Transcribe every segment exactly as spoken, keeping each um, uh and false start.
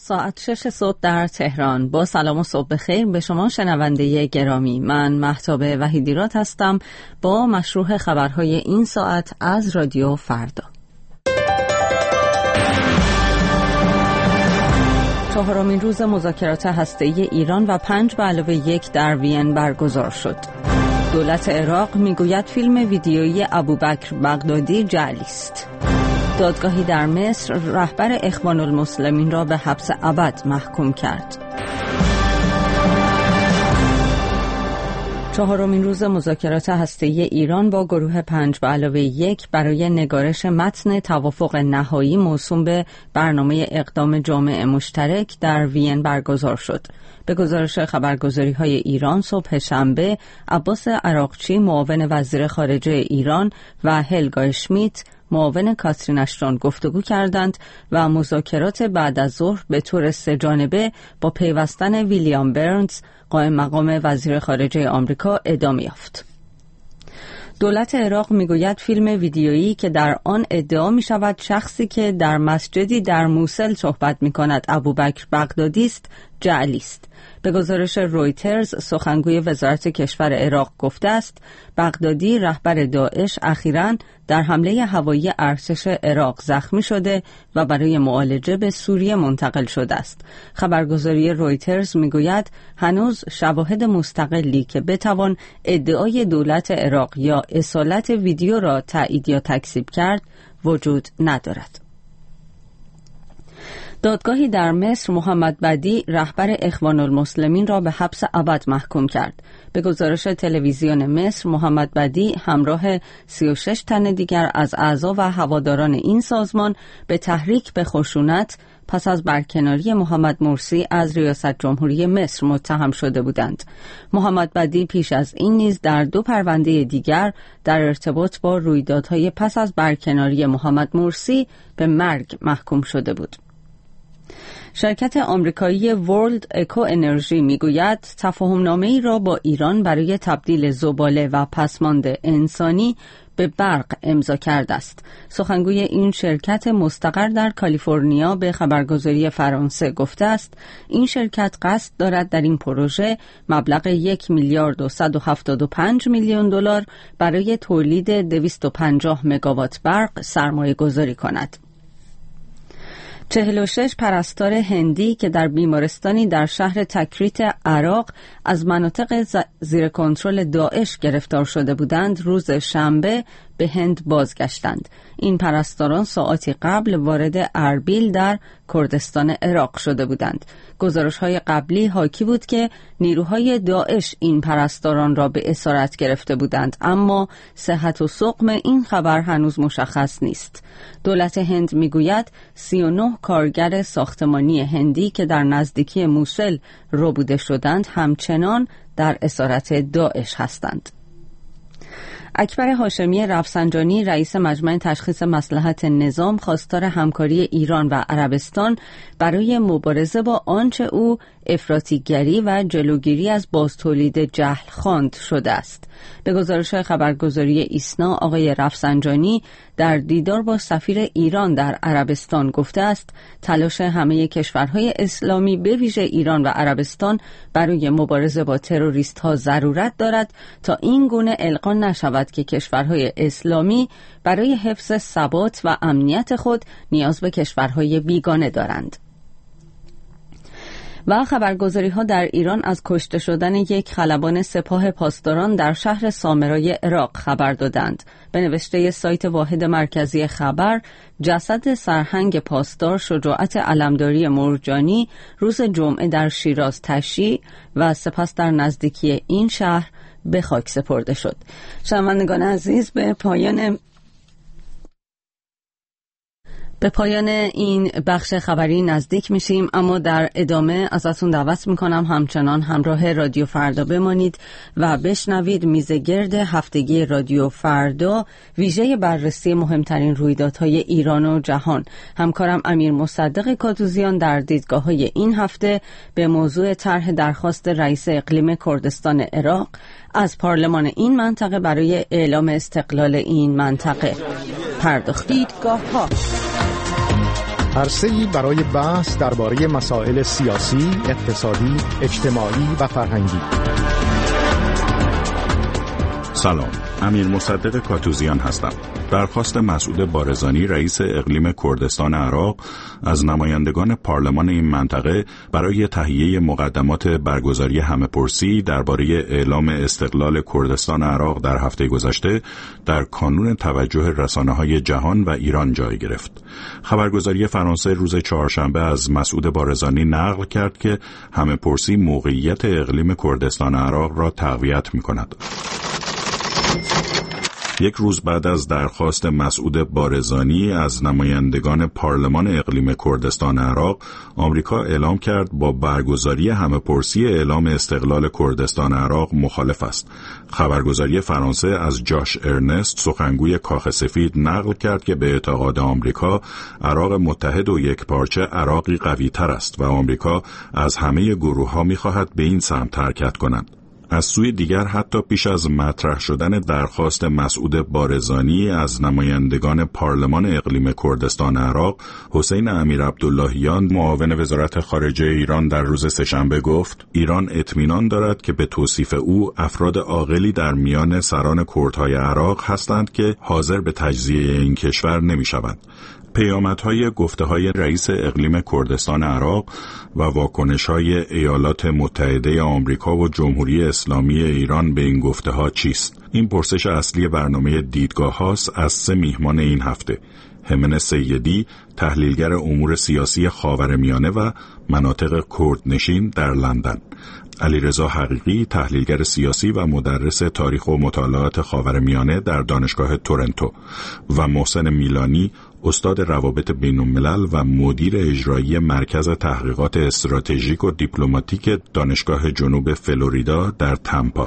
ساعت شش صبح در تهران. با سلام و صبح بخیر به شما شنونده گرامی. من مهتاب وحیدیراد هستم با مشروع خبرهای این ساعت از رادیو فردا. چهارمین روز مذاکرات هسته‌ای ایران و پنج به علاوه یک در وین برگزار شد. دولت عراق میگوید فیلم ویدیویی ابوبکر بغدادی جعلی است. دادگاهی در مصر رهبر اخوان المسلمین را به حبس ابد محکوم کرد. چهارمین روز مذاکرات هسته‌ای ایران با گروه پنج به علاوه یک برای نگارش متن توافق نهایی موسوم به برنامه اقدام جامع مشترک در وین برگزار شد. به گزارش خبرگزاری‌های ایران صبح شنبه، عباس عراقچی معاون وزیر خارجه ایران و هلگا اشمیت معاون کاترین اشتون گفتگو کردند و مذاکرات بعد از ظهر به طور سه‌جانبه با پیوستن ویلیام برنز قائم مقام وزیر خارجه آمریکا ادامه یافت. دولت عراق میگوید فیلم ویدیویی که در آن ادعا می شود شخصی که در مسجدی در موصل صحبت می کند ابوبکر بغدادی است جعلی است. به گزارش رویترز سخنگوی وزارت کشور عراق گفته است بغدادی رهبر داعش اخیراً در حمله هوایی ارتش عراق زخمی شده و برای معالجه به سوریه منتقل شده است. خبرگزاری رویترز میگوید هنوز شواهد مستقلی که بتوان ادعای دولت عراق یا اصالت ویدیو را تایید یا تکذیب کرد وجود ندارد. دادگاهی در مصر محمد بدی رهبر اخوان المسلمین را به حبس ابد محکوم کرد. به گزارش تلویزیون مصر محمد بدی همراه سی و شش تن دیگر از اعضا و هواداران این سازمان به تحریک به خشونت پس از برکناری محمد مرسی از ریاست جمهوری مصر متهم شده بودند. محمد بدی پیش از این نیز در دو پرونده دیگر در ارتباط با رویدادهای پس از برکناری محمد مرسی به مرگ محکوم شده بود. شرکت آمریکایی ورلد اکو انرژی میگوید تفاهمنامه‌ای را با ایران برای تبدیل زباله و پسماند انسانی به برق امضا کرده است. سخنگوی این شرکت مستقر در کالیفرنیا به خبرگزاری فرانسه گفته است این شرکت قصد دارد در این پروژه مبلغ یک میلیارد و صد و هفتاد و پنج میلیون دلار برای تولید دویست و پنجاه مگاوات برق سرمایه گذاری کند. چهل و شش پرستار هندی که در بیمارستانی در شهر تکریت عراق از مناطق زیر کنترل داعش گرفتار شده بودند روز شنبه به هند بازگشتند. این پرستاران ساعتی قبل وارد اربیل در کردستان عراق شده بودند. گزارش‌های قبلی حاکی بود که نیروهای داعش این پرستاران را به اسارت گرفته بودند، اما صحت و سقم این خبر هنوز مشخص نیست. دولت هند میگوید سی و نه کارگر ساختمانی هندی که در نزدیکی موصل ربوده شدند همچنان در اسارت داعش هستند. اکبر هاشمی رفسنجانی رئیس مجمع تشخیص مصلحت نظام خواستار همکاری ایران و عربستان برای مبارزه با آنچه او افراطیگری و جلوگیری از بازتولید جهل خواند شده است. به گزارش خبرگزاری ایسنا آقای رفسنجانی در دیدار با سفیر ایران در عربستان گفته است تلاش همه کشورهای اسلامی به ویژه ایران و عربستان برای مبارزه با تروریست ها ضرورت دارد تا این گونه القا نشود که کشورهای اسلامی برای حفظ ثبات و امنیت خود نیاز به کشورهای بیگانه دارند. و خبرگزاری ها در ایران از کشته شدن یک خلبان سپاه پاسداران در شهر سامرای عراق خبر دادند. به نوشته سایت واحد مرکزی خبر، جسد سرهنگ پاسدار شجاعت علمداری مرجانی روز جمعه در شیراز تشییع و سپس در نزدیکی این شهر به خاک سپرده شد. شنوندگان عزیز، به پایان به پایان این بخش خبری نزدیک میشیم، اما در ادامه ازتون دعوت میکنم همچنان همراه رادیو فردا بمانید و بشنوید میزگرد هفتگی رادیو فردا، ویژه بررسی مهمترین رویدادهای ایران و جهان. همکارم امیر مصدق کادوزیان در دیدگاه‌های این هفته به موضوع طرح درخواست رئیس اقلیم کردستان عراق از پارلمان این منطقه برای اعلام استقلال این منطقه پرداخت. دیدگاه‌ها عرصه‌ای برای بحث درباره مسائل سیاسی، اقتصادی، اجتماعی و فرهنگی. سلام، امیر مصدق کاتوزیان هستم. درخواست مسعود بارزانی رئیس اقلیم کردستان عراق از نمایندگان پارلمان این منطقه برای تهیه مقدمات برگزاری همه‌پرسی درباره اعلام استقلال کردستان عراق در هفته گذشته در کانون توجه رسانه‌های جهان و ایران جای گرفت. خبرگزاری فرانسه روز چهارشنبه از مسعود بارزانی نقل کرد که همه‌پرسی موقعیت اقلیم کردستان عراق را تقویت می‌کند. یک روز بعد از درخواست مسعود بارزانی از نمایندگان پارلمان اقلیم کردستان عراق، آمریکا اعلام کرد با برگزاری همه‌پرسی اعلام استقلال کردستان عراق مخالف است. خبرگزاری فرانسه از جاش ارنست، سخنگوی کاخ سفید، نقل کرد که به اعتقاد آمریکا عراق متحد و یکپارچه عراقی قوی‌تر است و آمریکا از همه گروه‌ها می‌خواهد به این سمت حرکت کند. از سوی دیگر حتی پیش از مطرح شدن درخواست مسعود بارزانی از نمایندگان پارلمان اقلیم کردستان عراق، حسین امیرعبداللهیان معاون وزارت خارجه ایران در روز سه‌شنبه گفت ایران اطمینان دارد که به توصیف او افراد عاقلی در میان سران کردهای عراق هستند که حاضر به تجزیه این کشور نمی‌شوند. پیامدهای گفته‌های رئیس اقلیم کردستان عراق و واکنش‌های ایالات متحده آمریکا و جمهوری اسلامی ایران به این گفته‌ها چیست؟ این پرسش اصلی برنامه دیدگاه هاست از سه میهمان این هفته: همن سیدی، تحلیلگر امور سیاسی خاورمیانه و مناطق کردنشین در لندن، علیرضا حقیقی، تحلیلگر سیاسی و مدرس تاریخ و مطالعات خاورمیانه در دانشگاه تورنتو، و محسن میلانی، استاد روابط بین الملل و مدیر اجرایی مرکز تحقیقات استراتژیک و دیپلماتیک دانشگاه جنوب فلوریدا در تامپا.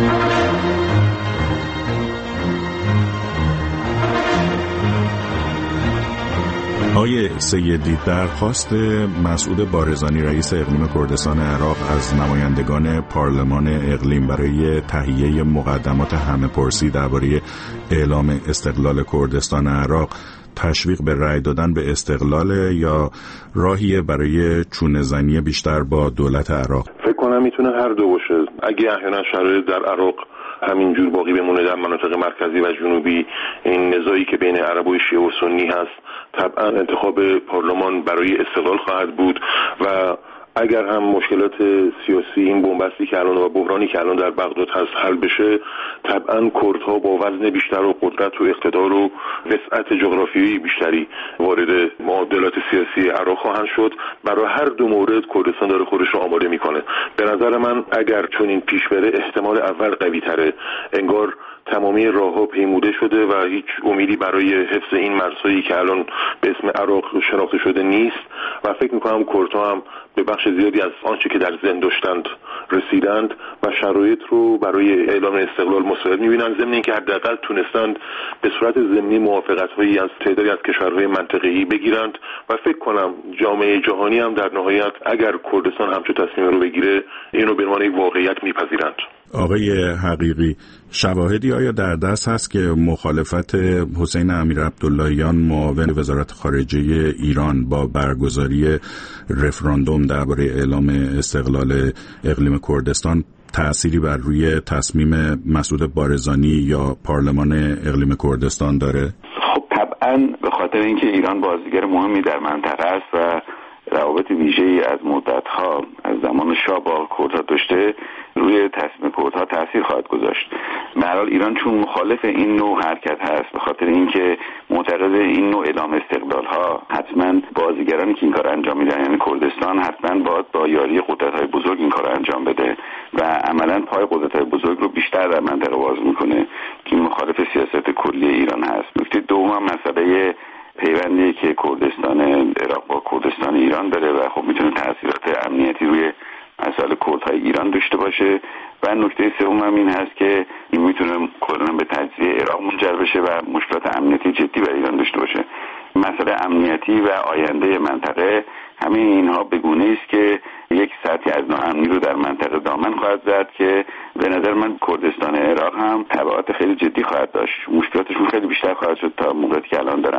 آقای سیدی، درخواست مسعود بارزانی رئیس اقلیم کردستان عراق از نمایندگان پارلمان اقلیم برای تهیه مقدمات همه‌پرسی درباره اعلام استقلال کردستان عراق تشویق به رأی دادن به استقلال یا راهی برای چونه‌زنی بیشتر با دولت عراق؟ فکر کنم میتونه هر دو باشه. اگه احیانا شرایط در عراق همینجور باقی بمونه در مناطق مرکزی و جنوبی، این نزاعی که بین عرب و شیعه و سنی هست، طبعا انتخاب پارلمان برای استقلال خواهد بود و اگر هم مشکلات سیاسی، این بنبستی که الان و بحرانی که الان در بغداد هست حل بشه، طبعا کردها با وزن بیشتر و قدرت و اقتدار و وسعت جغرافیایی بیشتری وارد معادلات سیاسی عراق خواهند شد. برای هر دو مورد کردستان داره خودش رو آماده میکنه. به نظر من اگر چنین پیش بره احتمال اول قوی تره. انگار تمامی راهها پیموده شده و هیچ امیدی برای حفظ این مرزهایی که الان به اسم عراق شناخته شده نیست و فکر میکنم کردها هم به بخش زیادی از آنچه که در ذهن داشتند رسیدند و شرایط رو برای اعلام استقلال مساعد میبینند، ضمن اینکه حداقل تونستند به صورت ضمنی موافقت‌هایی از تعدادی از کشورهای منطقه‌ای بگیرند و فکر کنم جامعه جهانی هم در نهایت اگر کردستان همچون تصمیم رو بگیره اینو به عنوان یک واقعیت میپذیرند. آقای حقیقی، شواهدی آیا در دست هست که مخالفت حسین امیرعبداللهیان معاون وزارت خارجه ایران با برگزاری رفراندوم درباره اعلام استقلال اقلیم کردستان تأثیری بر روی تصمیم مسعود بارزانی یا پارلمان اقلیم کردستان داره؟ خب طبعا به خاطر اینکه ایران بازیگر مهمی در منطقه است و روابط ویژه‌ای از مدت‌ها از زمان شاه با کردها داشته، روی تصمیم کردها تاثیر خواهد گذاشت. به هر حال ایران چون مخالف این نوع حرکت هست، به خاطر اینکه معتقد این نوع اعلام استقلال‌ها حتما بازیگرانی که این کار انجام میدن، یعنی کردستان، حتما باید با یاری قدرت‌های بزرگ این کار انجام بده و عملاً پای قدرت‌های بزرگ رو بیشتر در منطقه باز میکنه که مخالف سیاست کلی ایران هست. نکته دوم مسئله پیوندی که کردستان عراق با کردستان ایران داره و خب میتونه تاثیرات امنیتی روی مسائل کردهای ایران داشته باشه و نکته سوم هم این هست که این میتونه کلاً به تجزیه عراق منجر بشه و مشکلات امنیتی جدی برای ایران داشته باشه. مسئله امنیتی و آینده منطقه، همه اینها به گونه‌ای است که یک سطحی از ناامنی رو در منطقه دامن خواهد زد که به نظر من کردستان عراق هم تبعات خیلی جدی خواهد داشت. مشکلاتشون خیلی بیشتر خواهد شد تا موقعی که الان دارن.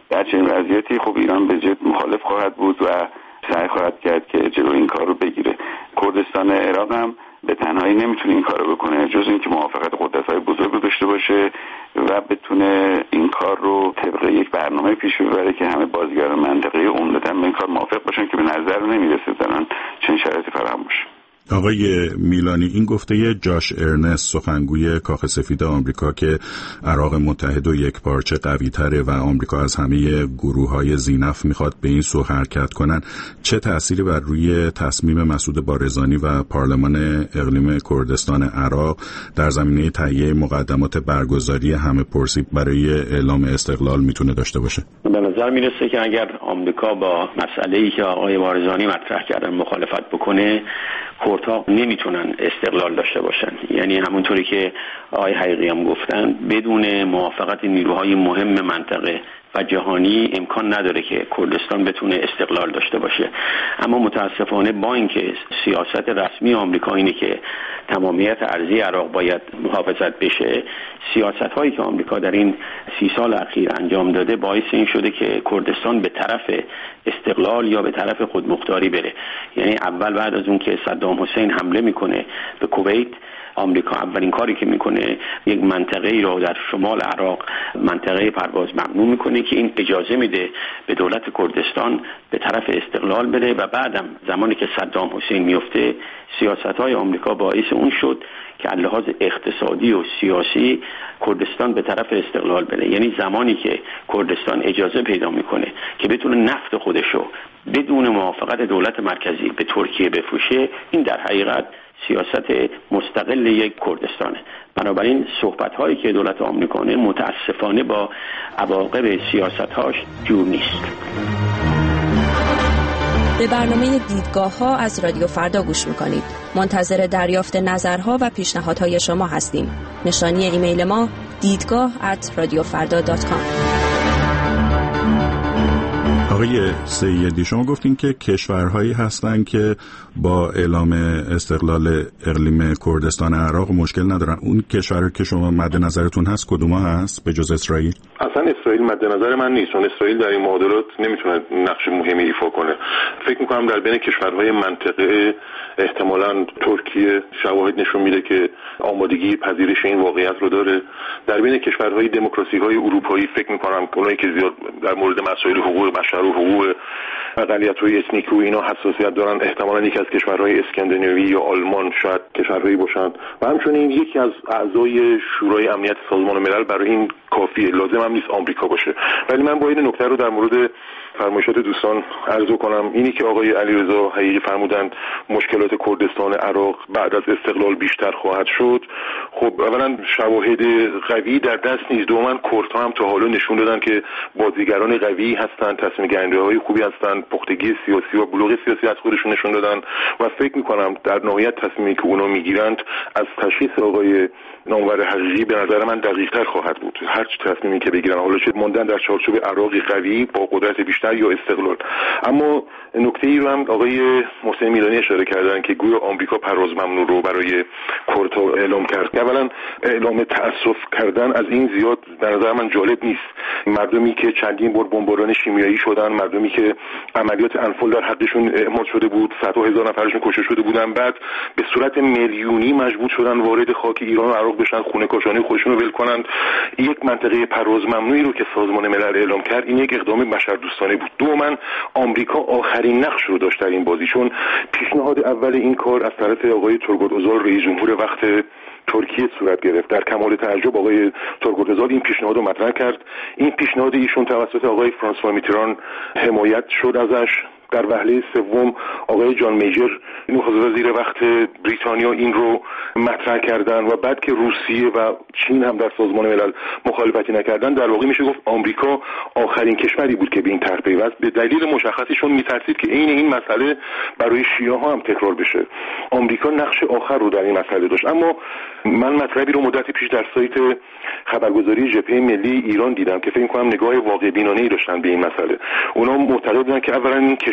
در چنین وضعیتی خب ایران به جد مخالف خواهد بود و سعی خواهد کرد که جلو این کار رو بگیره. کردستان عراق هم به تنهایی نمیتونه این کار رو بکنه جز اینکه موافقت قدرت‌های بزرگ رو داشته باشه و بتونه این کار رو طبق یک برنامه پیش ببره که همه بازیگران منطقه عمدتاً به این کار موافق باشن که به نظر نمیرسه دارن چنین شرایطی فراهم باشه. آقای میلانی، این گفته جاش ارنست سخنگوی کاخ سفید آمریکا که عراق متحد و یک پارچه قوی تره و آمریکا از همه گروه های زینف میخواد به این سو حرکت کنن، چه تأثیری بر روی تصمیم مسعود بارزانی و پارلمان اقلیم کردستان عراق در زمینه تهیه مقدمات برگزاری همه پرسی برای اعلام استقلال میتونه داشته باشه؟ به نظر میرسه که اگر آمریکا با مسئله‌ای که آقای بارزانی مطرح کردن مخالفت بکنه، کردها نمیتونن استقلال داشته باشن. یعنی همونطوری که آقای حقیقی هم گفتن، بدون موافقت نیروهای مهم منطقه و جهانی امکان نداره که کردستان بتونه استقلال داشته باشه. اما متاسفانه با اینکه سیاست رسمی آمریکا اینه که تمامیت ارضی عراق باید محافظت بشه، سیاست هایی که آمریکا در این سی سال اخیر انجام داده باعث این شده که کردستان به طرف استقلال یا به طرف خودمختاری بره. یعنی اول بعد از اون که صدام حسین حمله میکنه به کویت، آمریکا اولین کاری که میکنه یک منطقه‌ای رو در شمال عراق، منطقه پرواز ممنوع میکنه که این اجازه میده به دولت کردستان به طرف استقلال بره و بعدم زمانی که صدام حسین میفته، سیاست‌های آمریکا باعث اون شد که از لحاظ اقتصادی و سیاسی کردستان به طرف استقلال بره. یعنی زمانی که کردستان اجازه پیدا میکنه که بتونه نفت خودشو بدون موافقت دولت مرکزی به ترکیه بفروشه، این در حقیقت سیاست مستقل یک کردستانه. بنابراین صحبت‌هایی که دولت آمریکا متاسفانه با عواقب سیاست‌هاش جور نیست. به برنامه دیدگاه‌ها از رادیو فردا گوش می‌کنید. منتظر دریافت نظرها و پیشنهادهای شما هستیم. نشانی ایمیل ما دیدگاه ات رادیو فردا دات کام. آقای سیدی، شما گفتین که کشورهایی هستن که با اعلام استقلال اقلیم کردستان عراق مشکل ندارن. اون کشوری که شما مد نظرتون هست کدوما هست به جز اسرائیل؟ اصلا اسرائیل مد نظر من نیست، چون اسرائیل در این معادلات نمیتونه نقش مهمی ایفا کنه. فکر میکنم در بین کشورهای منطقه احتمالاً ترکیه شواهد نشون میده که آمادگی پذیرش این واقعیت رو داره. در بین کشورهای دموکراسی‌های اروپایی فکر میکنم اونایی که زیاد در مورد مسائل حقوق بشر و حقوق اقلیت‌های اسنیکی و اینا حساسیت دارن، احتمالاً یکی از کشورهای اسکاندیناوی یا آلمان شاید کشورهایی باشن و همچنین یکی از اعضای شورای امنیت سازمان ملل. برای این کافیه، لازم هم نیست آمریکا باشه. ولی من با این نکته رو در مورد فرمایشات دوستان عرض کنم، اینی که آقای علیرضا حقیقی فرمودند مشکلات کردستان عراق بعد از استقلال بیشتر خواهد شد. خب اولا شواهد قوی در دست نیست، دوما کردها هم تا حالا نشون دادن که بازیگران قوی هستن، تصمیم گیری‌های خوبی هستن، پختگی سیاسی و بلوغ سیاسی از خودشون نشون دادن و فکر می‌کنم در نهایت تصمیمی که اونا میگیرند از تشخیص آقای نامور حقیقی به نظر من دقیق‌تر خواهد بود. هر چه تصمیمی که بگیرن، حالا چه موندن در چارچوب عراقی قوی با قدرت بیشتر یا استقلال. اما نکته‌ای رو هم آقای محسن میلانی اشاره کردن که گویا آمریکا پرواز ممنوع رو برای کردها اعلام کرد. اولا اعلام تأسف کردن از این زیاد به نظر من جالب نیست. مردمی که چندین بار بمباران شیمیایی شدن، مردمی که عملیات انفال در حقشون اعمال شده بود، صدها هزار نفرشون کشته شده بودن، بعد به صورت میلیونی مجبور شدن وارد خاک ایران و عراق بشن، خونه کاشانه خودشون رو ول کنن. یک منطقه پرواز ممنوعی رو که سازمان ملل اعلام کرد، این یک اقدام بشردوستانه بود. دوما آمریکا آخرین نقش رو داشت در این بازی، چون پیشنهاد اول این کار از طرف آقای تورگوت اوزال رئیس جمهور وقت ترکیه صورت گرفت. در کمال تعجب آقای تورگوت اوزال این پیشنهاد رو مطرح کرد. این پیشنهاد ایشون توسط آقای فرانسوا میتران حمایت شد ازش. در وهله سوم آقای جان میجر نخست وزیر وقت بریتانیا این رو مطرح کردن و بعد که روسیه و چین هم در سازمان ملل مخالفتی نکردن، در واقع میشه گفت آمریکا آخرین کشوری بود که به این طرح پیوست، به دلیل مشخصشون میترسید که این این مسئله برای شیعه ها هم تکرار بشه. آمریکا نقش آخر رو در این مسئله داشت. اما من مطلبی رو مدتی پیش در سایت خبرگزاری جبهه ملی ایران دیدم که فکر می‌کنم نگاه واقع بینانه‌ای داشتن به این مسئله. اونا معتقد بودن که اولا این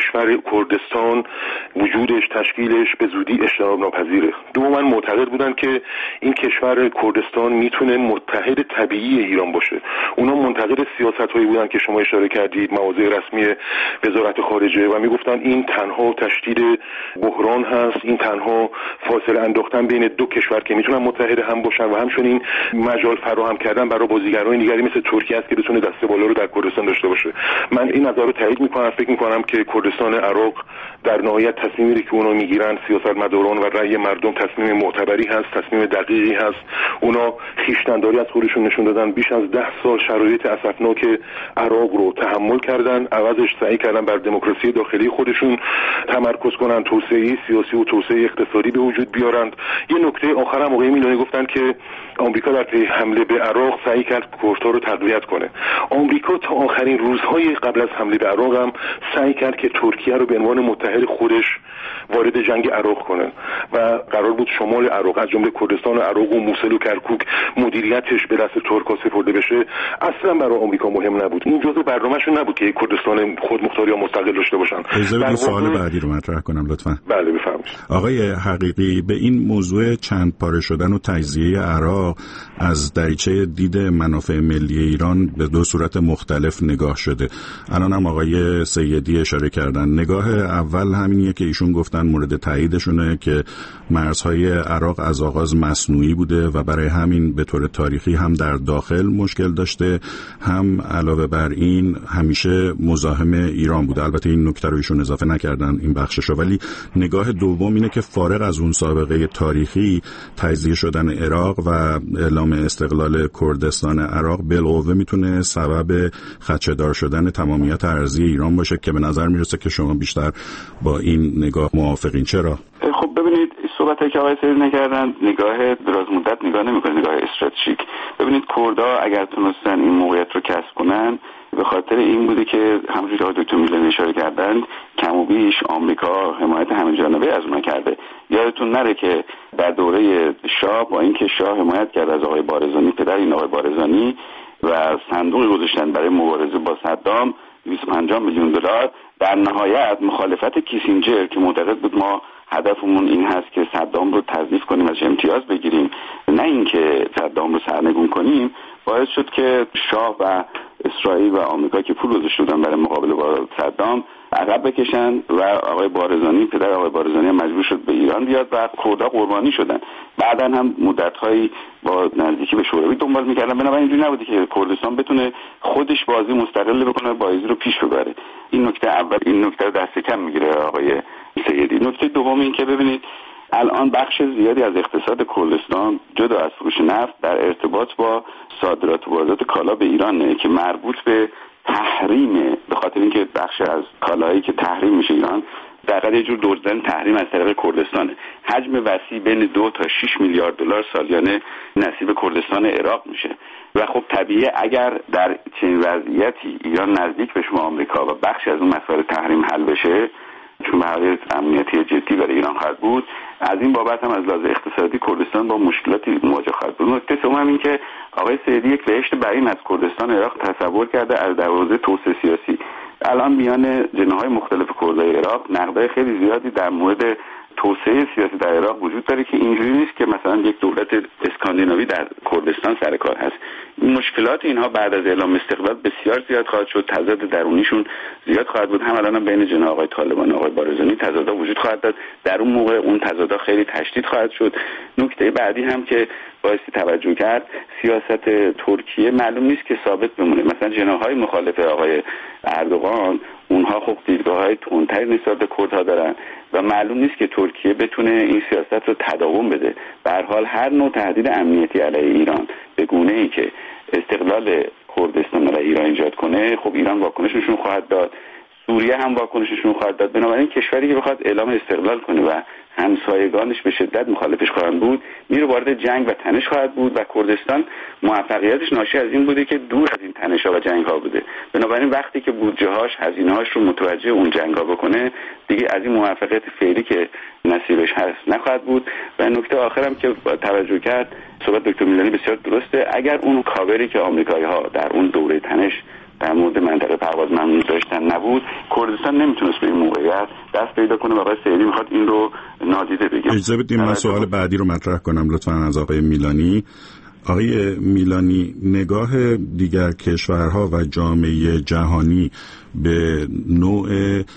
کشور کردستان وجودش، تشکیلش به زودی اجتناب ناپذیره. دوما معتقد بودن که این کشور کردستان میتونه متحد طبیعی ایران باشه. اونا منتقد سیاست‌هایی بودن که شما اشاره کردید، مواضع رسمی وزارت خارجه، و میگفتن این تنها تشدید بحران هست، این تنها فاصله انداختن بین دو کشور که میتونن متحد هم باشن و همچنین مجال فراهم کردن برای بازیگران دیگری مثل ترکیه است که بتونه دست بالا رو در کردستان داشته باشه. من این نظر رو تایید میکنم. فکر میکنم که کردستان عراق در نهایت تصمیمی که اونا میگیرن، سیاستمداران و رأی مردم، تصمیم معتبری هست، تصمیم دقیقی هست. اونا خویشتن‌داری از خودشون نشون دادن، بیش از ده سال شرایط اسفناک عراق رو تحمل کردن، عوضش سعی کردن بر دموکراسی داخلی خودشون تمرکز کنن، توسعه سیاسی و توسعه اقتصادی به وجود بیارند. یه نکته آخرم آقای میلانی گفتن که آمریکا در پی حمله به عراق سعی کرد کردها رو تقویت کنه. آمریکا تا آخرین روزهای قبل از حمله به عراق هم سعی کرد که ترکیه رو به عنوان متحد خودش وارد جنگ عراق کنه و قرار بود شمال عراق از جمله کردستان عراق و موصل و کرکوک مدیریتش به دست ترک‌ها سپرده بشه. اصلا برای آمریکا مهم نبود. این جزء برنامه‌شون نبود که کردستان خودمختاری یا مستقل داشته باشن. در سوال بعدی رو مطرح کنم لطفاً. بله بفرمایید. آقای حقیقی، به این موضوع چند پاره شدن و تجزیه عراق از دریچه دید منافع ملی ایران به دو صورت مختلف نگاه شده. الان هم آقای سیدی اشاره کردن. نگاه اول همینیه که ایشون گفتن مورد تاییدشونه که مرزهای عراق از آغاز مصنوعی بوده و برای همین به طور تاریخی هم در داخل مشکل داشته، هم علاوه بر این همیشه مزاحم ایران بوده. البته این نکته رو ایشون اضافه نکردن این بخششو، ولی نگاه دوم اینه که فارغ از اون سابقه تاریخی تجزیه شدن عراق و اعلام استقلال کردستان عراق بالقوه میتونه سبب خدشه‌دار شدن تمامیت ارضی ایران باشه که به نظر میرسه که شما بیشتر با این نگاه موافقین. چرا؟ خب ببینید، صحبتی که آقای سید نکردن نگاه دراز مدت نگاه نمی‌کنه، نگاه استراتژیک. ببینید کردها اگر تونستن این موقعیت رو کسب کنن به خاطر این بوده که همونجوری که آقای دکتر میلانی اشاره کردن کم و بیش آمریکا حمایت همه‌جانبه از اونها کرده. یادتون نره که در دوره شاه با اینکه شاه حمایت کرد از آقای بارزانی، پدر این آقای بارزانی، و صندوق گذاشتن برای مبارزه با صدام دویست و پنجاه میلیون دلار، در نهایت مخالفت کیسینجر که معتقد بود ما هدفمون این هست که صدام رو تضعیف کنیم، از امتیاز بگیریم، نه اینکه صدام رو سرنگون کنیم، باعث شد که شاه و اسرائیل و آمریکا که پول گذاشته بودن برای مقابله با صدام عقب بکشن و آقای بارزانی، پدر آقای بارزانی مجبور شد به ایران بیاد و کردها قربانی شدن. بعداً هم مدت‌هایی با نزدیکی به شوروی دنبال می‌کردن. بنابراین اینجوری نبوده که کردستان بتونه خودش بازی مستقل بکنه و بازی رو پیش ببره. این نکته اول، این نکته رو دست کم میگیره آقای سیدی. نکته دوم این که ببینید الان بخش زیادی از اقتصاد کردستان جدا از فروش نفت در ارتباط با صادرات و واردات کالا به ایرانه که مربوط به تحریم، به خاطر اینکه بخش از کالاهایی که تحریم میشه ایران در واقع یه جور دزدیدن تحریم از طریق کردستانه. حجم وسیع بین دو تا شش میلیارد دلار سالیانه نصیب کردستان عراق میشه و خب طبیعیه اگر در چنین وضعیتی ایران نزدیک به شما آمریکا و بخشی از اون مسائل تحریم حل بشه، چون به امنیتی جدی برای ایران خواهد بود، از این بابت هم از لحاظ اقتصادی کردستان با مشکلاتی مواجه خواهد بود. نکته سوم هم این که آقای سیدی یک بهشت برین از کردستان عراق تصور کرده از در حوزه توسعه سیاسی. الان میان جناح‌های مختلف کردهای عراق نقدای خیلی زیادی در مورد توسعه سیاسی در عراق وجود داره که اینجوری نیست که مثلا یک دولت اسکاندیناوی در کردستان سر کار هست. این مشکلات اینها بعد از اعلام استقلال بسیار زیاد خواهد شد، تضاد درونیشون زیاد خواهد بود. هم الان بین جناح آقای طالبان و آقای بارزانی تضاد وجود خواهد داشت، در اون موقع اون تضاد خیلی تشدید خواهد شد. نکته بعدی هم که بایستی توجه کرد، سیاست ترکیه معلوم نیست که ثابت بمونه. مثلا جناح‌های مخالف آقای اردوغان اونها خب دیدگاه‌های تندتری نسبت به کردها دارن و معلوم نیست که ترکیه بتونه این سیاست رو تداوم بده. به هر حال هر نوع تهدید امنیتی علیه ایران به گونه‌ای که استقلال کردستان را ایران ایجاد کنه، خب ایران واکنش نشون خواهد داد، سوریه هم واکنش نشون خواهد داد. بنابراین کشوری که بخواد اعلام استقلال کنه و همسایگانش به شدت مخالفش خواهند بود، میره وارد جنگ و تنش خواهد بود و کردستان موفقیتش ناشی از این بوده که دور از این تنش‌ها و جنگ‌ها بوده. بنابراین وقتی که بودجه‌هاش، هزینه‌هاش رو متوجه اون جنگ‌ها بکنه، دیگه از این موفقیت فعلی که نصیبش هست نخواهد بود. و نکته آخرم که با توجه کرد، صحبت دکتر میلانی بسیار درسته، اگر اون کاوری که آمریکایی‌ها در اون دوره تنش در مورد منطقه پرواز ممنوع داشتن نبود، کردستان نمیتونست به این موقعیت دست پیدا کنه و آقای سیدی میخواد این رو نادیده بگیره. اجازه بدید من سوال بعدی رو مطرح کنم لطفاً از آقای میلانی. آقای میلانی، نگاه دیگر کشورها و جامعه جهانی به نوع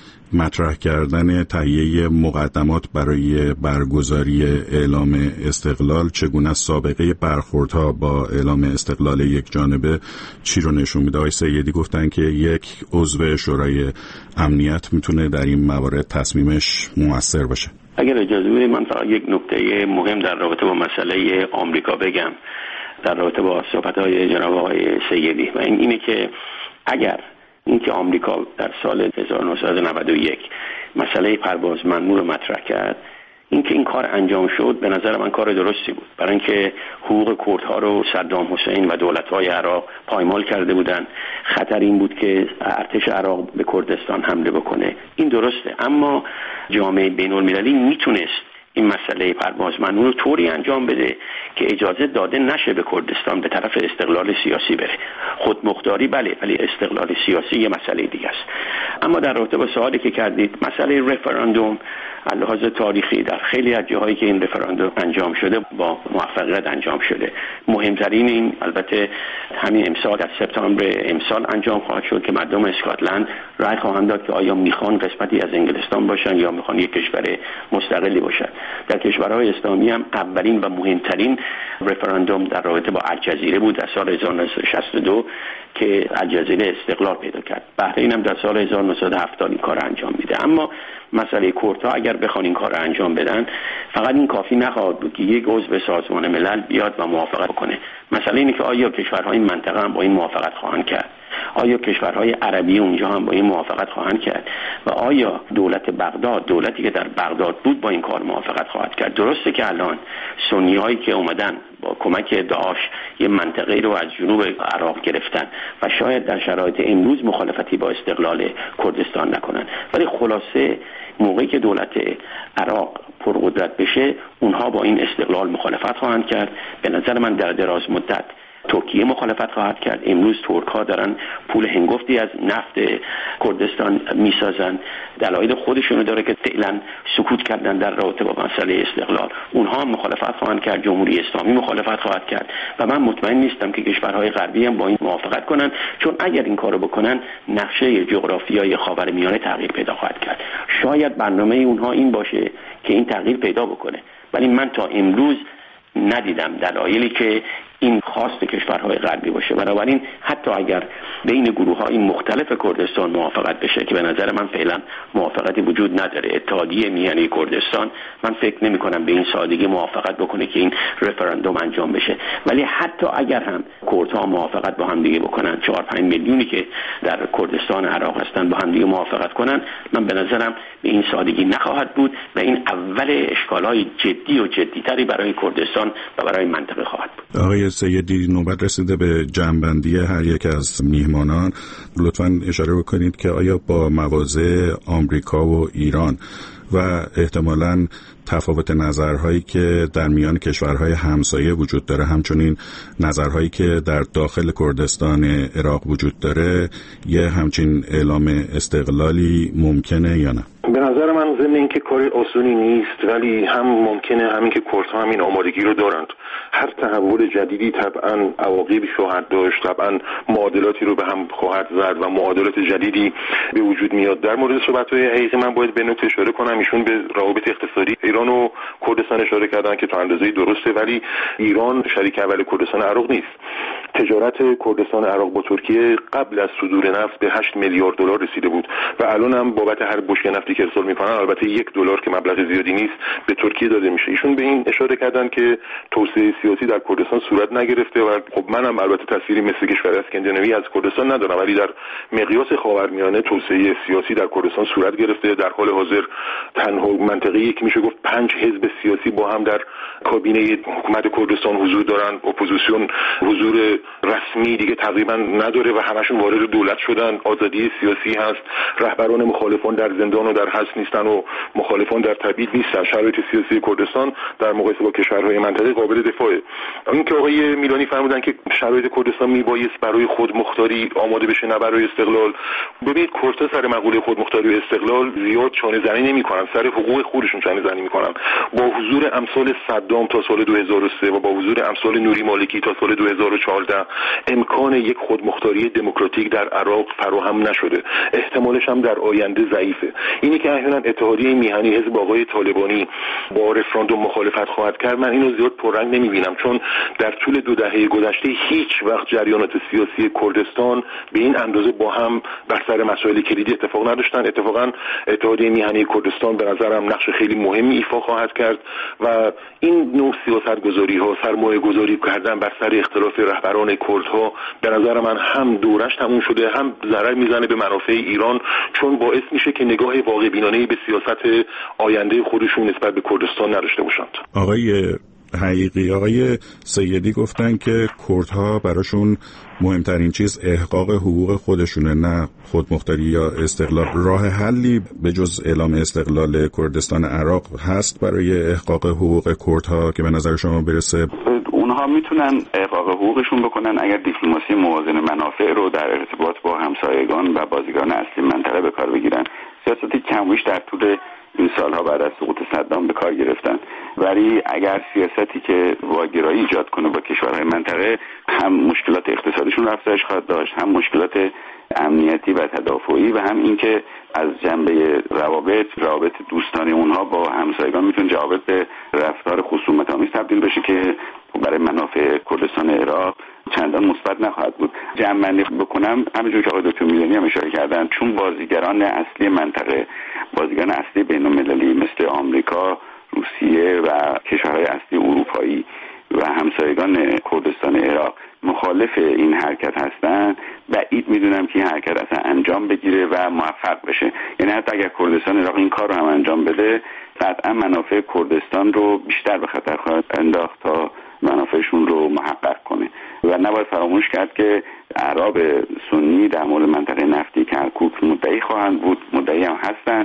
مطرح کردن تهیه مقدمات برای برگزاری اعلام استقلال چگونه سابقه برخوردها با اعلام استقلال یک جانبه چی رو نشون میده؟ آقای سیدی گفتن که یک عضو شورای امنیت میتونه در این موارد تصمیمش مؤثر باشه. اگر اجازه بدید من فقط یک نکته مهم در رابطه با مسئله آمریکا بگم در رابطه با صحبت‌های جناب آقای سیدی، و این اینه که اگر اینکه آمریکا در سال هزار و نهصد و نود و یک مسئله پرواز ممنوع رو مطرح کرد، اینکه این کار انجام شد به نظر من کار درستی بود، برای اینکه حقوق کردها رو صدام حسین و دولت‌های عراق پایمال کرده بودن. خطر این بود که ارتش عراق به کردستان حمله بکنه، این درسته، اما جامعه بین‌المللی میتونست این مسئله پرواز ممنوع رو طوری انجام بده که اجازه داده نشه به کردستان به طرف استقلال سیاسی بره. خودمختاری بله، ولی استقلال سیاسی یه مسئله دیگه است. اما در رابطه با سوالی که کردید، مسئله رفراندوم از لحاظ تاریخی در خیلی از جاهایی که این رفراندوم انجام شده با موفقیت انجام شده. مهمترین این البته همین امسال در سپتامبر امسال انجام خواهد شد که مردم اسکاتلند رأی خواهند داد که آیا میخوان قسمتی از انگلستان باشن یا میخوان یک کشور مستقلی باشن. در کشورهای اسلامی هم اولین و مهمترین رفراندوم در رابطه با الجزیره بود در سال هزار و نهصد و شصت و دو که الجزیره استقلال پیدا کرد. بحرین هم در سال هزار و نهصد و هفتاد این کار انجام میده. اما مسئله کردها اگر بخوان این کار انجام بدن، فقط این کافی نخواهد بود که یک عضو سازمان ملل بیاد و موافقت کنه. مسئله اینه که آیا کشورهای منطقه هم با این موافقت خواهند کرد؟ آیا کشورهای عربی اونجا هم با این موافقت خواهند کرد؟ و آیا دولت بغداد، دولتی که در بغداد بود، با این کار موافقت خواهد کرد؟ درسته که الان سنی هایی که اومدن با کمک داعش یه منطقه رو از جنوب عراق گرفتن و شاید در شرایط امروز مخالفتی با استقلال کردستان نکنن، ولی خلاصه موقعی که دولت عراق پرقدرت بشه اونها با این استقلال مخالفت خواهند کرد. به نظر من در دراز مدت ترکیه مخالفت خواهد کرد. امروز ترک ها دارن پول هنگفتی از نفت کردستان میسازن، دلایل خودشونو داره که فعلا سکوت کردن در رابطه با مسئله استقلال. اونها هم مخالفت خواهند کرد، جمهوری اسلامی مخالفت خواهد کرد و من مطمئن نیستم که کشورهای غربی هم با این موافقت کنن، چون اگر این کارو بکنن نقشه جغرافیایی خاورمیانه تغییر پیدا خواهد کرد. شاید برنامه اونها این باشه که این تغییر پیدا بکنه، ولی من تا امروز ندیدم دلایلی که این خواست کشورهای غربی باشه. بنابراین حتی اگر بین گروه‌های مختلف کردستان موافقت بشه که به نظر من فعلا موافقتی وجود نداره، اتحادیه میهنی کردستان من فکر نمی‌کنم به این سادگی موافقت بکنه که این رفراندوم انجام بشه، ولی حتی اگر هم کردها موافقت با هم دیگه بکنن، چهار پنج میلیونی که در کردستان عراق هستن با هم دیگه موافقت کنن، من به نظرم به این سادگی نخواهد بود و این اول اشکال‌های جدی و جدی‌تری برای کردستان و برای منطقه خواهد بود. آقای سیدی، نوبت رسیده به جنبندی هر یک از میهمانان. لطفاً اشاره بکنید که آیا با مواضع آمریکا و ایران و احتمالاً تفاوت نظرهایی که در میان کشورهای همسایه وجود داره، همچنین نظرهایی که در داخل کردستان عراق وجود داره، یه همچین اعلام استقلالی ممکنه یا نه؟ به نظر من ضمن اینکه کار آسونی نیست، ولی هم ممکنه همین که کردها همین آمادگی رو دارند. هر تحول جدیدی طبعا عواقبی خواهد داشت، طبعا معادلاتی رو به هم خواهد زد و معادلات جدیدی به وجود میاد. در مورد صحبت‌های حقیقی من باید به نکته اشاره کنم، ایشون به روابط اقتصادی ایران و کردستان اشاره کردن که تا اندازه‌ای درسته، ولی ایران شریک اول کردستان عراق نیست. تجارت کردستان عراق با ترکیه قبل از صدور نفت به هشت میلیارد دلار رسیده بود و الان هم بابت هر بشکه نفتی که ارسال میکنن، البته یک دلار که مبلغ زیادی نیست، به ترکیه داده میشه. ایشون به این اشاره کردن که توسعه سیاسی در کردستان صورت نگرفته و خب منم البته تصویری مثل کشور اسکاندیناوی از کردستان ندارم، ولی در مقیاس خاورمیانه توسعه سیاسی در کردستان صورت گرفته. در حال حاضر تنها منطقه یک میشه گفت پنج حزب سیاسی با هم در کابینه حکومت کردستان حضور دارن، اپوزیسیون حضور رسمی دیگه تقریبا نداره و همشون وارد دولت شدن. آزادی سیاسی هست، رهبران مخالفان در زندان و در حبس نیستن و مخالفان در تبعید نیستن. شرایط سیاسی کردستان در مقایسه با کشورهای منطقه قابل دفاعه. اینکه آقای میلانی فرمودن که شرایط کردستان میبایست برای خودمختاری آماده بشه نه برای استقلال. ببینید کردها سر مقوله خودمختاری و استقلال زیاد چانه زنی نمی‌کنن، سر حقوق خودشون چانه زنی می‌کنن. با حضور امثال صدام تا سال دو هزار و سه و با حضور امثال نوری مالکی تا سال دو هزار و چهارده امکان یک خودمختاری دموکراتیک در عراق فراهم نشده. احتمالش هم در آینده ضعیفه. اینی که احیانا اتحادیه میهنی حزب آقای طالبانی با رفراندوم مخالفت خواهد کرد، من اینو زیاد پررنگ نمی‌بینم، چون در طول دو دهه گذشته هیچ وقت جریانات سیاسی کردستان به این اندازه با هم بر سر مسائل کلیدی اتفاق نداشتن. اتفاقا اتحادیه میهنی کردستان به نظرم نقش خیلی مهمی ایفا خواهد کرد و این نوع سیاستگذاری ها، سرمایه گذاری کردن بر سر اختلاف رهبران کردها به نظر من هم دورش تموم شده، هم ضرر میزنه به منافع ایران، چون باعث میشه که نگاه واقع بینانه‌ای به سیاست آینده خودشون نسبت به کردستان نداشته باشند. آقای حقیقی، آقای سیدی گفتن که کردها براشون مهمترین چیز احقاق حقوق خودشونه، نه خودمختاری یا استقلال. راه حلی به جز اعلام استقلال کردستان عراق هست برای احقاق حقوق کردها که به نظر شما برسه؟ اونها میتونن احقاق حقوقشون بکنن اگر دیپلماسی موازن منافع رو در ارتباط با همسایگان و بازیگران اصلی منطقه به کار بگیرن. سیاستی کمویش در طول این سالها بعد از سقوط صدام به کار گرفتن، ولی اگر سیاستی که واگرایی ایجاد کنه با کشورهای منطقه، هم مشکلات اقتصادیشون افزایش خواهد داشت، هم مشکلات امنیتی و تدافعی و هم اینکه از جنبه روابط روابط دوستانه اونها با همسایگان میتونه جوابت به رفتار خصومت‌آمیز تبدیل بشه که برای منافع کردستان عراق چندان مثبت نخواهد بود. جمع‌بندی بکنم، همونجور که آقای دکتر میلانی هم اشاره کردن، چون بازیگران اصلی منطقه، بازیگران اصلی بین‌المللی مثل آمریکا، روسیه و کشورهای اصلی اروپایی و همسایگان کردستان عراق مخالف این حرکت هستن، بعید میدونم که این حرکت اصلا انجام بگیره و موفق بشه. یعنی حتی اگر کردستان عراق این کار رو هم انجام بده، قطعا منافع کردستان رو بیشتر به خطر خواهد انداخت تا منافعشون رو محقق کنه. و نباید فراموش کرد که اعراب سنی در مورد منطقه نفتی کرکوک مدعی خواهند بود، مدعی هم هستن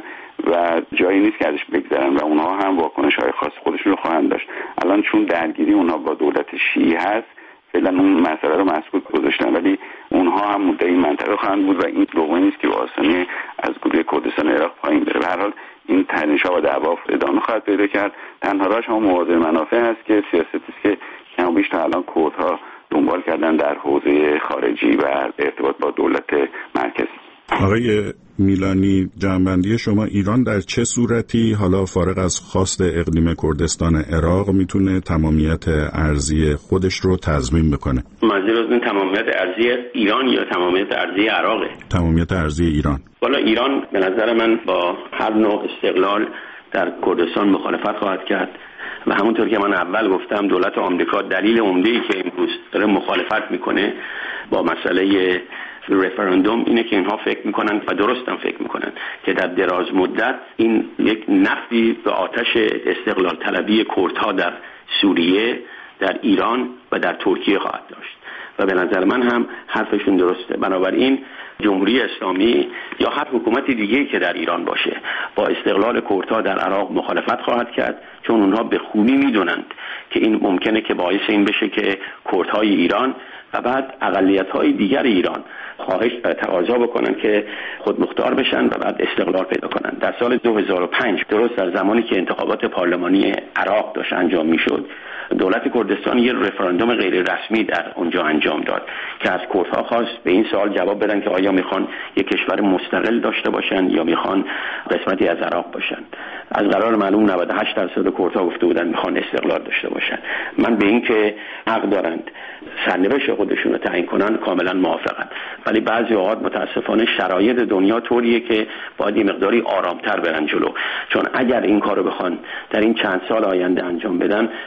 و جایی نیست که ازش بگذرن و اونها هم واکنش های خاص خودشون رو خواهند داشت. الان چون درگیری اونها با دولت شیعی هست، فعلا اون مسئله رو مسکوت گذاشتن، ولی اونها هم مدعی منطقه خواهند بود و این لقمه نیست که به آسانی از گروه کردستان عراق پایین بره. به هر حال این تنش‌ها و دعوا ادامه خواهد پیدا کرد. تنها راهش هم موازنه منافع است که سیاستی است که کم و بیش تا الان کردها دنبال کردن در حوزه خارجی و ارتباط با دولت مرکزی. آقای میلانی، جنبندی شما، ایران در چه صورتی، حالا فارغ از خواست اقلیم کردستان عراق، میتونه تمامیت ارضی خودش رو تضمین بکنه؟ منظور از این تمامیت ارضی ایران یا تمامیت ارضی عراقه؟ تمامیت ارضی ایران. والا ایران به نظر من با هر نوع استقلال در کردستان مخالفت خواهد کرد و همونطور که من اول گفتم، دولت آمریکا دلیل عمده‌ای که امروز داره مخالفت میکنه با مسئله رفراندوم اینه که اینها فکر میکنن و درست هم فکر میکنن که در دراز مدت این یک نفی به آتش استقلال طلبی کردها در سوریه، در ایران و در ترکیه خواهد داشت و به نظر من هم حرفشون درسته. بنابراین جمهوری اسلامی یا هر حکومت دیگه‌ای که در ایران باشه با استقلال کردها در عراق مخالفت خواهد کرد، چون اونها به خوبی میدونند که این ممکنه که باعث این بشه که کردهای ایران و بعد اقلیت‌های دیگر ایران خواهش تقاضا بکنن که خودمختار بشن و بعد استقلال پیدا کنن. در سال دو هزار و پنج، درست در زمانی که انتخابات پارلمانی عراق داشت انجام میشد، دولت کردستان یه رفراندوم غیر رسمی در اونجا انجام داد که از کردها خواست به این سوال جواب بدن که آیا میخوان یک کشور مستقل داشته باشن یا میخوان قسمتی از عراق باشن. از قرار معلوم نود و هشت درصد کردها گفته بودن میخوان استقلال داشته باشن. من به این که حق دارند سرنوشت خودشون رو تعیین کنن کاملا موافقم، ولی بعضی اوقات متاسفانه شرایط دنیا طوریه که باید یه مقداری آرامتر برن جلو، چون اگر این کارو بخوان در این چند سال آینده انجام بدن، به نظر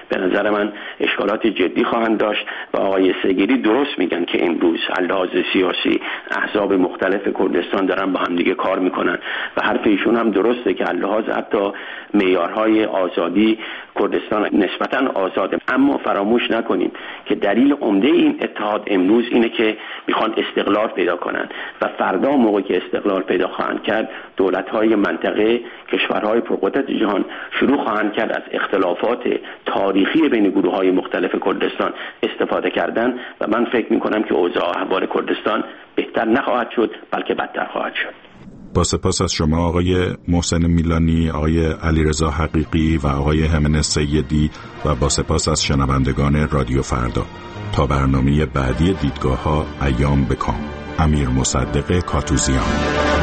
نظر من اشکالات جدی خواهند داشت و آقای سگری درست میگن که امروز لحاظ سیاسی احزاب مختلف کردستان دارن با هم دیگه کار میکنن و حرف ایشون هم درسته که لحاظ حتی معیارهای آزادی کردستان نسبتاً آزاده، اما فراموش نکنیم که دلیل عمده این اتحاد امروز اینه که میخوان استقلال پیدا کنن و فردا موقعی که استقلال پیدا خواهند کرد دولت‌های منطقه، کشورهای پرقدرت جهان شروع خواهند کرد از اختلافات تاریخی بین گروه‌های مختلف کردستان استفاده کردن و من فکر می‌کنم که اوضاع احوال کردستان بهتر نخواهد شد بلکه بدتر خواهد شد. با سپاس از شما آقای محسن میلانی، آقای علیرضا حقیقی و آقای همنس سیدی و با سپاس از شنوندگان رادیو فردا. تا برنامه بعدی دیدگاه‌ها ایام بکام. امیر مصدق کاتوزیان.